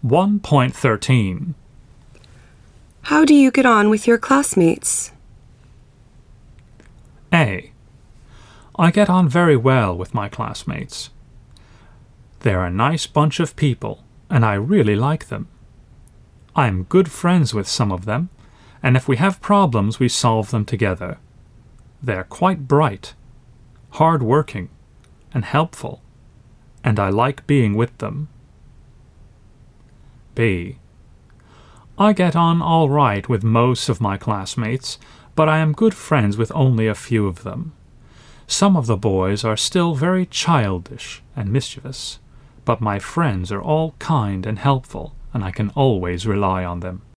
1.13. How do you get on with your classmates? A. I get on very well with my classmates. They're a nice bunch of people, and I really like them. I'm good friends with some of them, and if we have problems, we solve them together. They're quite bright, hard-working, and helpful, and I like being with them. B. I get on all right with most of my classmates, but I am good friends with only a few of them. Some of the boys are still very childish and mischievous, but my friends are all kind and helpful, and I can always rely on them.